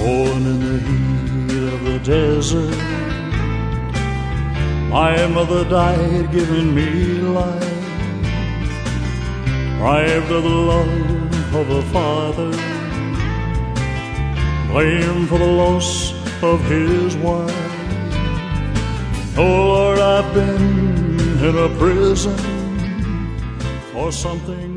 born in the heat of the desert. My mother died giving me life, deprived of the love of a father, blamed for the loss of his wife. Oh Lord, I've been in a prison for something